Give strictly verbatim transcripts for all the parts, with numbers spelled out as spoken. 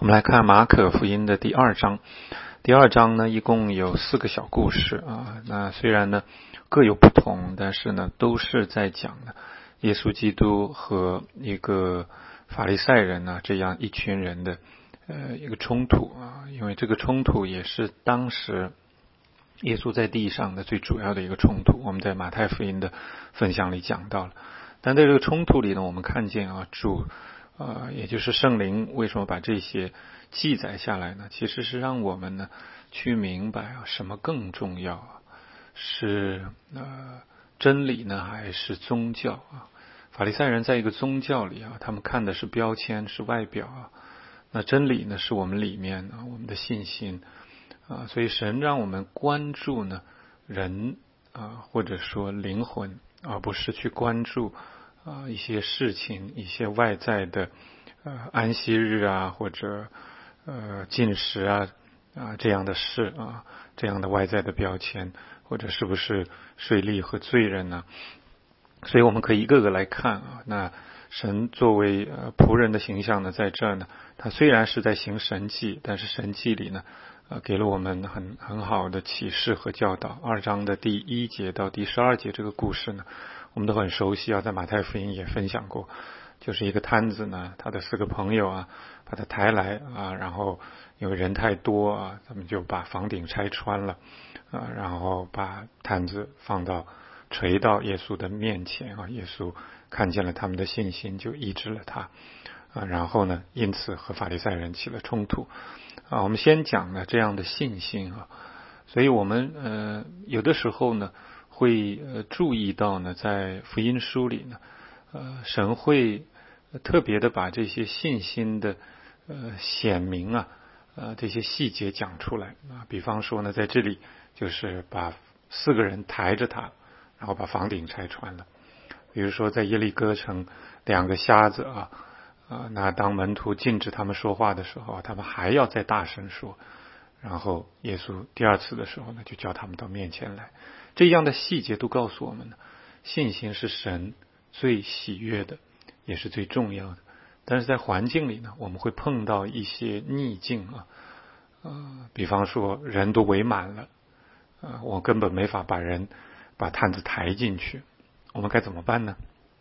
我们来看马可福音的第二章。第二章呢，一共有四个小故事啊。那虽然呢各有不同，但是呢都是在讲呢耶稣基督和一个法利赛人呢这样一群人的呃一个冲突啊。因为这个冲突也是当时耶稣在地上的最主要的一个冲突，我们在马太福音的分享里讲到了。但在这个冲突里呢，我们看见啊主呃，也就是圣灵为什么把这些记载下来呢？其实是让我们呢去明白啊，什么更重要啊？是呃真理呢，还是宗教啊？法利赛人在一个宗教里啊，他们看的是标签，是外表啊。那真理呢，是我们里面呢，我们的信心啊。所以神让我们关注呢人啊，或者说灵魂，而不是去关注啊，一些事情，一些外在的，呃，安息日啊，或者呃禁食啊啊这样的事啊，这样的外在的标签，或者是不是税吏和罪人呢？所以我们可以一个个来看啊。那神作为呃仆人的形象呢，在这儿呢，他虽然是在行神迹，但是神迹里呢，呃，给了我们很很好的启示和教导。二章的第一节到第十二节这个故事呢，我们都很熟悉啊，在马太福音也分享过。就是一个摊子呢，他的四个朋友啊，把他抬来啊，然后因为人太多啊，他们就把房顶拆穿了啊，然后把摊子放到垂到耶稣的面前啊，耶稣看见了他们的信心，就医治了他啊，然后呢，因此和法利赛人起了冲突啊。我们先讲呢这样的信心啊，所以我们呃有的时候呢会呃注意到呢，在福音书里呢，呃神会特别的把这些信心的呃显明啊，呃这些细节讲出来啊。比方说呢，在这里就是把四个人抬着他，然后把房顶拆穿了。比如说在耶利哥城，两个瞎子啊啊，那当门徒禁止他们说话的时候，他们还要再大声说。然后耶稣第二次的时候呢，就叫他们到面前来。这样的细节都告诉我们呢，信心是神最喜悦的，也是最重要的。但是在环境里呢，我们会碰到一些逆境啊，呃，比方说人都围满了，呃，我根本没法把人把摊子抬进去，我们该怎么办呢？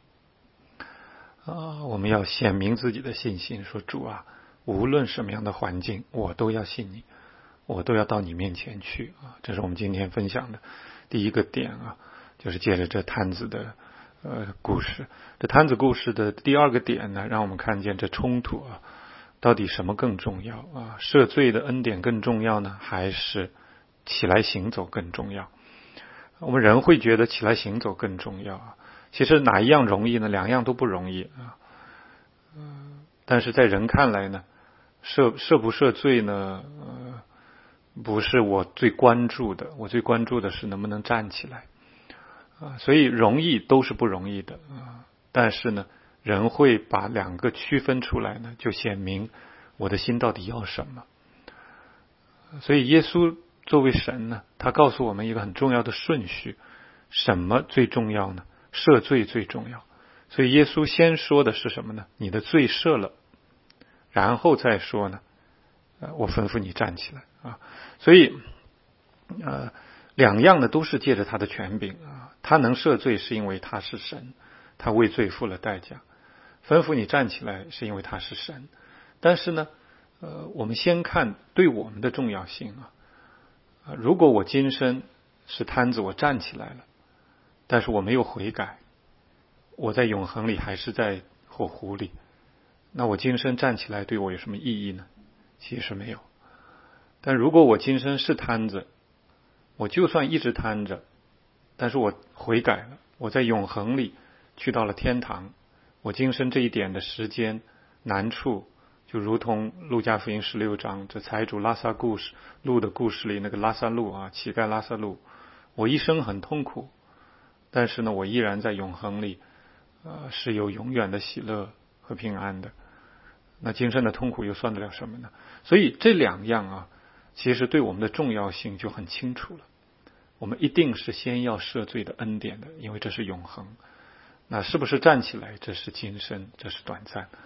啊，我们要显明自己的信心，说主啊，无论什么样的环境，我都要信你，我都要到你面前去啊。这是我们今天分享的第一个点啊，就是借着这摊子的呃故事。这摊子故事的第二个点呢，让我们看见这冲突啊，到底什么更重要啊？赦罪的恩典更重要呢，还是起来行走更重要？我们人会觉得起来行走更重要啊。其实哪一样容易呢？两样都不容易啊。嗯，但是在人看来呢，赦赦不赦罪呢？呃，不是我最关注的，我最关注的是能不能站起来啊。所以容易都是不容易的啊。但是呢，人会把两个区分出来呢，就显明我的心到底要什么。所以耶稣作为神呢，他告诉我们一个很重要的顺序：什么最重要呢？赦罪最重要。所以耶稣先说的是什么呢？你的罪赦了，然后再说呢，呃，我吩咐你站起来啊。所以，呃，两样呢都是借着他的权柄啊。他能赦罪是因为他是神，他为罪付了代价。吩咐你站起来是因为他是神。但是呢，呃，我们先看对我们的重要性啊。啊，如果我今生是摊子，我站起来了，但是我没有悔改，我在永恒里还是在火湖里，那我今生站起来对我有什么意义呢？其实没有。但如果我今生是摊子，我就算一直摊着，但是我悔改了，我在永恒里去到了天堂，我今生这一点的时间难处，就如同路加福音十六章这财主拉撒故事路的故事里那个拉撒路啊，乞丐拉撒路，我一生很痛苦，但是呢，我依然在永恒里，呃，是有永远的喜乐和平安的。那今生的痛苦又算得了什么呢？所以这两样啊，其实对我们的重要性就很清楚了。我们一定是先要赦罪的恩典的，因为这是永恒。那是不是站起来，这是今生，这是短暂。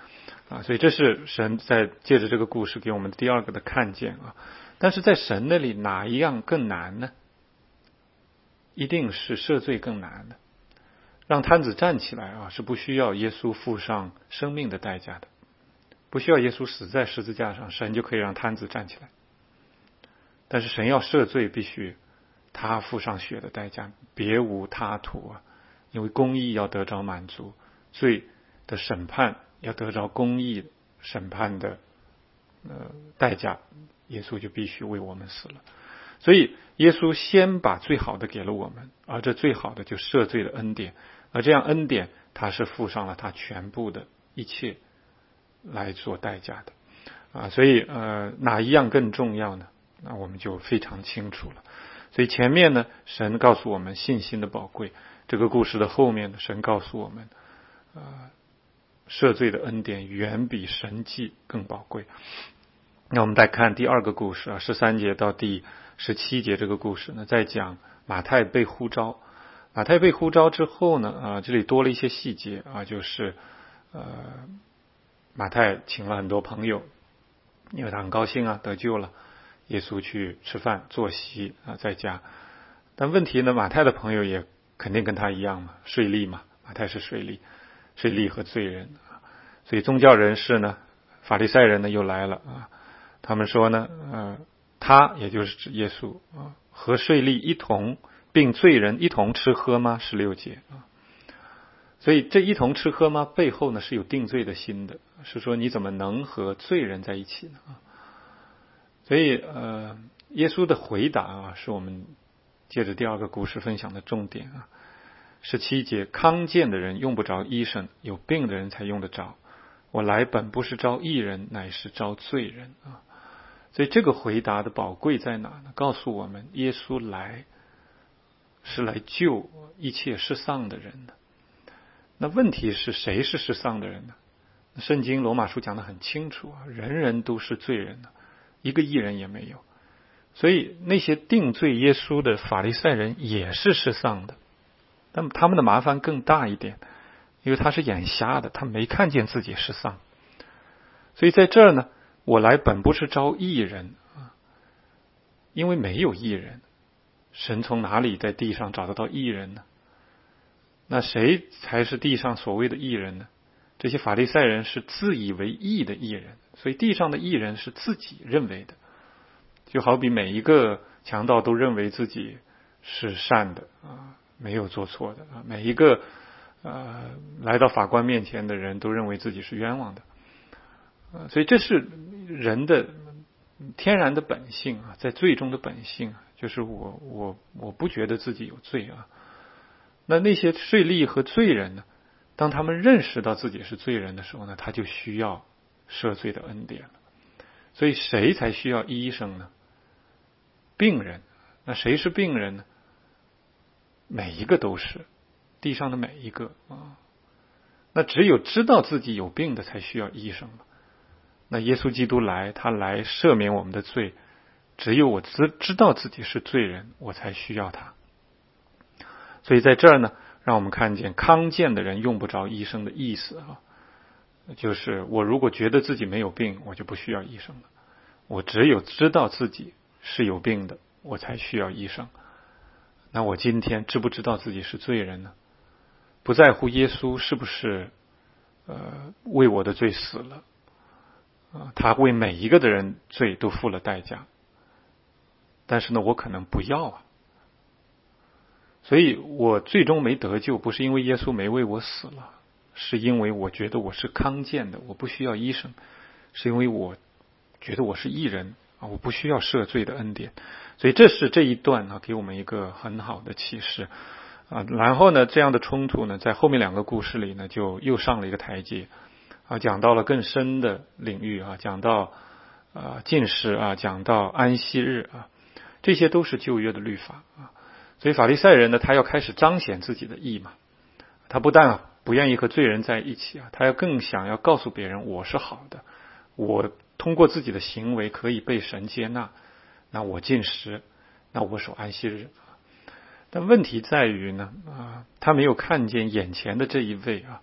啊，所以这是神在借着这个故事给我们第二个的看见啊。但是在神那里哪一样更难呢？一定是赦罪更难的。让瘫子站起来啊，是不需要耶稣付上生命的代价的，不需要耶稣死在十字架上，神就可以让瘫子站起来。但是神要赦罪，必须他付上血的代价，别无他途啊！因为公义要得着满足，罪的审判要得着公义审判的呃代价，耶稣就必须为我们死了。所以耶稣先把最好的给了我们，而这最好的就赦罪的恩典，而这样恩典他是付上了他全部的一切来做代价的啊！所以呃哪一样更重要呢？那我们就非常清楚了。所以前面呢，神告诉我们信心的宝贵，这个故事的后面呢，神告诉我们呃赦罪的恩典远比神迹更宝贵。那我们再看第二个故事啊，十三节到第十七节这个故事呢，在讲马太被呼召。马太被呼召之后呢，啊，这里多了一些细节啊，就是呃，马太请了很多朋友，因为他很高兴啊，得救了。耶稣去吃饭坐席啊，在家。但问题呢，马太的朋友也肯定跟他一样嘛，税吏嘛，马太是税吏，税吏和罪人啊。所以宗教人士呢，法利赛人呢又来了啊，他们说呢，呃，他也就是指耶稣啊，和税吏一同，并罪人一同吃喝吗？十六节啊。所以这一同吃喝吗？背后呢是有定罪的心的，是说你怎么能和罪人在一起呢？啊。所以呃，耶稣的回答啊，是我们借着第二个故事分享的重点啊。十七节，康健的人用不着医生，有病的人才用得着。我来本不是招义人，乃是招罪人啊。所以这个回答的宝贵在哪呢？告诉我们，耶稣来是来救一切失丧的人的。那问题是谁是失丧的人呢？圣经罗马书讲得很清楚啊，人人都是罪人的，一个义人也没有。所以那些定罪耶稣的法利赛人也是失丧的，但他们的麻烦更大一点，因为他是眼瞎的，他没看见自己失丧。所以在这儿呢，我来本不是招义人啊，因为没有义人，神从哪里在地上找得到义人呢？那谁才是地上所谓的义人呢？这些法利赛人是自以为义的义人，所以地上的义人是自己认为的，就好比每一个强盗都认为自己是善的啊，没有做错的啊，每一个呃来到法官面前的人都认为自己是冤枉的啊，所以这是人的天然的本性啊，在罪中的本性，就是我我我不觉得自己有罪啊。那那些税吏和罪人呢，当他们认识到自己是罪人的时候呢，他就需要赦罪的恩典了。所以谁才需要医生呢？病人。那谁是病人呢？每一个都是，地上的每一个啊。那只有知道自己有病的才需要医生嘛。那耶稣基督来，他来赦免我们的罪，只有我知知道自己是罪人，我才需要他。所以在这儿呢，让我们看见康健的人用不着医生的意思啊，就是我如果觉得自己没有病，我就不需要医生了。我只有知道自己是有病的，我才需要医生。那我今天知不知道自己是罪人呢？不在乎耶稣是不是呃为我的罪死了啊，他为每一个的人罪都付了代价，但是呢，我可能不要啊。所以我最终没得救，不是因为耶稣没为我死了，是因为我觉得我是康健的，我不需要医生，是因为我觉得我是义人啊，我不需要赦罪的恩典。所以这是这一段啊，给我们一个很好的启示啊。然后呢，这样的冲突呢，在后面两个故事里呢，就又上了一个台阶啊，讲到了更深的领域啊，讲到啊禁食啊，讲到安息日啊，这些都是旧约的律法啊。所以法利赛人呢，他要开始彰显自己的义嘛，他不但不愿意和罪人在一起啊，他要更想要告诉别人我是好的，我通过自己的行为可以被神接纳，那我禁食，那我守安息日。但问题在于呢啊，他没有看见眼前的这一位啊，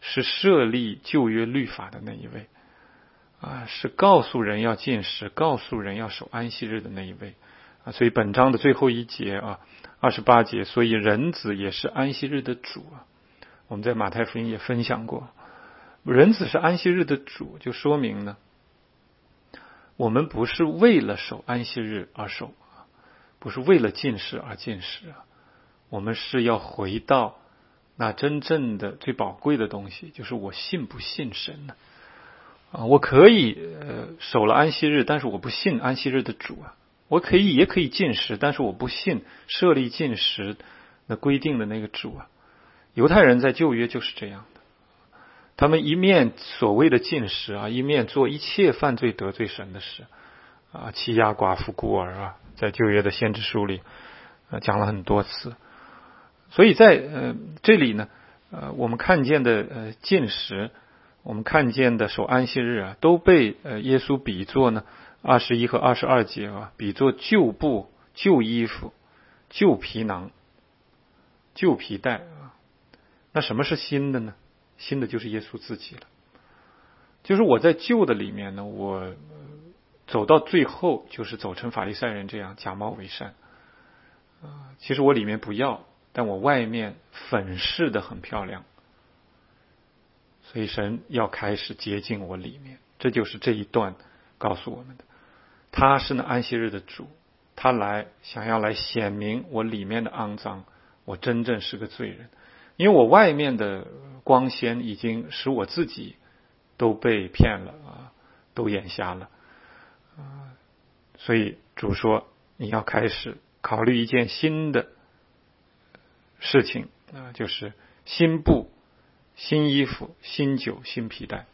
是设立旧约律法的那一位啊，是告诉人要禁食，告诉人要守安息日的那一位啊。所以本章的最后一节啊，二十八节，所以人子也是安息日的主啊。我们在马太福音也分享过，人子是安息日的主，就说明呢，我们不是为了守安息日而守，不是为了禁食而禁食啊，我们是要回到那真正的最宝贵的东西，就是我信不信神呢？啊，我可以呃守了安息日，但是我不信安息日的主啊。我可以也可以禁食，但是我不信设立禁食那规定的那个主啊。犹太人在旧约就是这样的，他们一面所谓的禁食啊，一面做一切犯罪得罪神的事啊，欺压寡妇孤儿啊，在旧约的先知书里呃讲了很多次。所以在呃这里呢，呃我们看见的呃禁食，我们看见的守安息日啊，都被呃耶稣比作呢二十一和二十二节啊，比作旧布、旧衣服、旧皮囊、旧皮带啊。那什么是新的呢？新的就是耶稣自己了。就是我在旧的里面呢，我走到最后就是走成法利赛人这样假冒为善啊。其实我里面不要，但我外面粉饰的很漂亮。所以神要开始洁净我里面，这就是这一段告诉我们的。他是那安息日的主，他来想要来显明我里面的肮脏，我真正是个罪人。因为我外面的光鲜已经使我自己都被骗了啊，都眼瞎了啊。所以主说你要开始考虑一件新的事情啊，就是新布、新衣服、新酒、新皮带。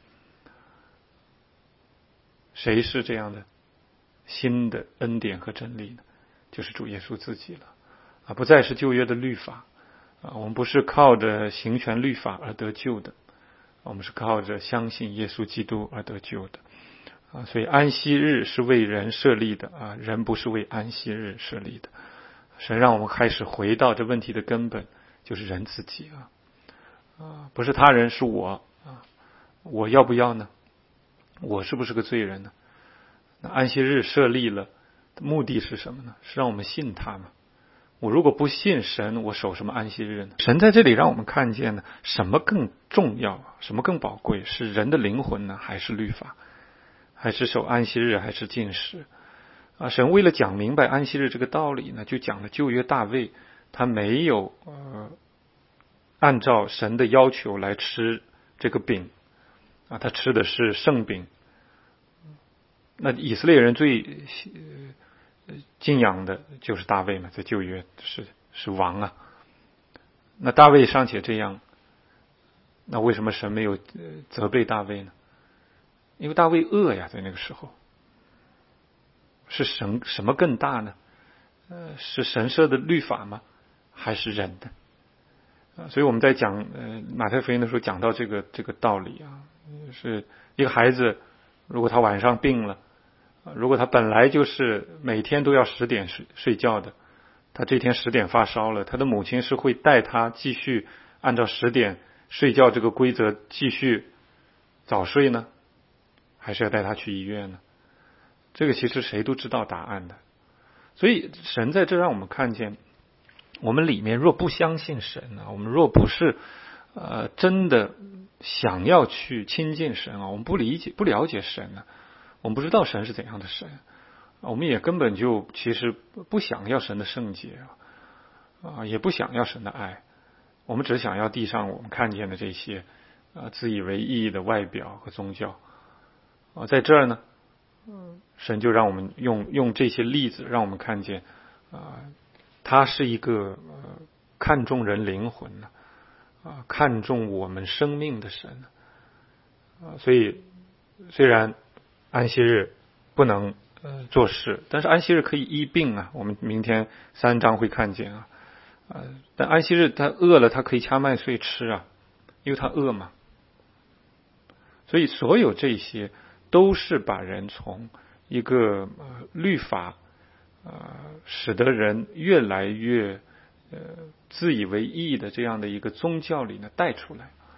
谁是这样的新的恩典和真理呢？就是主耶稣自己了啊，不再是旧约的律法啊，我们不是靠着行权律法而得救的，我们是靠着相信耶稣基督而得救的啊。所以安息日是为人设立的啊，人不是为安息日设立的。神让我们开始回到这问题的根本，就是人自己啊。啊，不是他人，是我啊！我要不要呢？我是不是个罪人呢？那安息日设立了，目的是什么呢？是让我们信他吗？我如果不信神，我守什么安息日呢？神在这里让我们看见呢，什么更重要，什么更宝贵？是人的灵魂呢，还是律法？还是守安息日，还是禁食？啊，神为了讲明白安息日这个道理呢，就讲了旧约大卫，他没有呃。按照神的要求来吃这个饼啊，他吃的是圣饼。那以色列人最敬仰的就是大卫嘛，在旧约是是王啊。那大卫尚且这样，那为什么神没有责备大卫呢？因为大卫恶呀，在那个时候。是神什么更大呢？呃，是神设的律法吗？还是人的？所以我们在讲呃马太福音的时候讲到这个这个道理啊，是一个孩子如果他晚上病了，如果他本来就是每天都要十点睡睡觉的，他这天十点发烧了，他的母亲是会带他继续按照十点睡觉这个规则继续早睡呢，还是要带他去医院呢？这个其实谁都知道答案的。所以神在这让我们看见，我们里面若不相信神啊，我们若不是呃真的想要去亲近神啊，我们不理解不了解神啊，我们不知道神是怎样的神，我们也根本就其实不想要神的圣洁啊，也不想要神的爱，我们只想要地上我们看见的这些啊自以为意义的外表和宗教啊。在这儿呢，神就让我们用用这些例子让我们看见啊。他是一个呃看重人灵魂的啊，看重我们生命的神啊。所以虽然安息日不能呃做事，但是安息日可以医病啊。我们明天三章会看见啊。啊，但安息日他饿了，他可以掐麦穗吃啊，因为他饿嘛。所以所有这些都是把人从一个呃律法。呃，使得人越来越呃自以为意的这样的一个宗教里呢带出来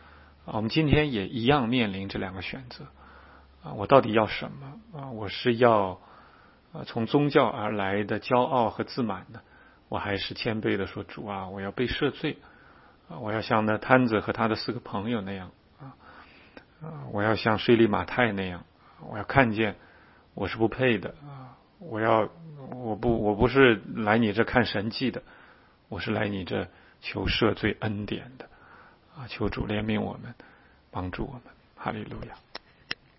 啊，我们今天也一样面临这两个选择啊，我到底要什么啊？我是要啊从宗教而来的骄傲和自满呢，我还是谦卑的说主啊，我要被赦罪啊，我要像那摊子和他的四个朋友那样啊啊，我要像税吏马太那样，我要看见我是不配的啊，我要我不我不是来你这看神迹的，我是来你这求赦罪恩典的啊！求主怜悯我们，帮助我们，哈利路亚。